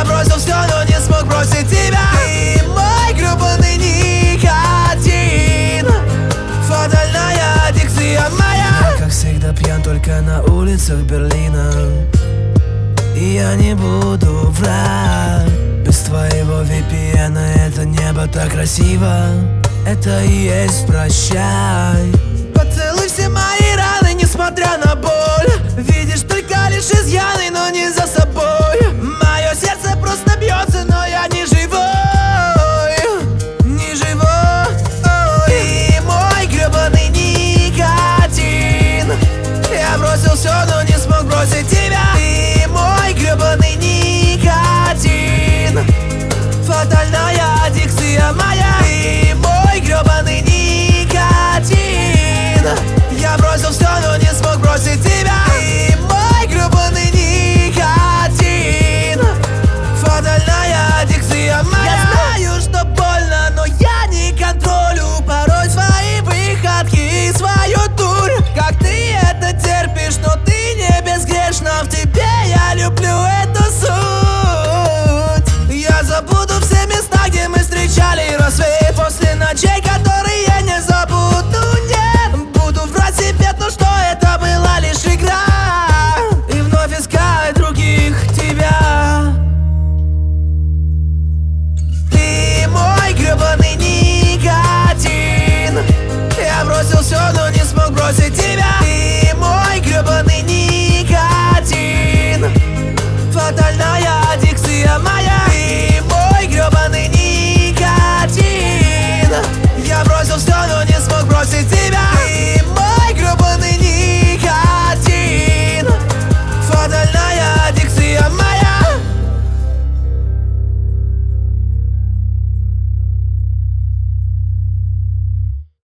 бросил все, но не смог бросить тебя. Ты мой гребаный никотин, фатальная аддикция моя. Я, как всегда, пьян только на улицах Берлина, и я не буду врать. Без твоего VPN это небо так красиво. Это и есть прощай. Поцелуй все мои раны, несмотря на боль. Видишь только лишь изъяны, но не за собой. Мое сердце просто бьется, но я не живой. Не живой. Ты мой гребаный никотин. Я бросил все, но не смог бросить тебя. Ты мой гребаный никотин, фатальная аддикция моя. Ты мой гребаный никотин. Я бросил все, но не смог бросить тебя. Ты мой гребаный никотин, фатальная аддикция моя. Я знаю, что больно, но я не контролю порой свои выходки и свою дурь. Как ты это терпишь, но ты не безгрешна. В тебе я люблю эту суть. Я забуду все места, где мы встречали рассвет. После ночей, которые я не забуду, нет. Буду врать себе то, что это была лишь игра, и вновь искать других тебя. Ты мой гребаный никотин. Я бросил все, но не смог бросить тебя.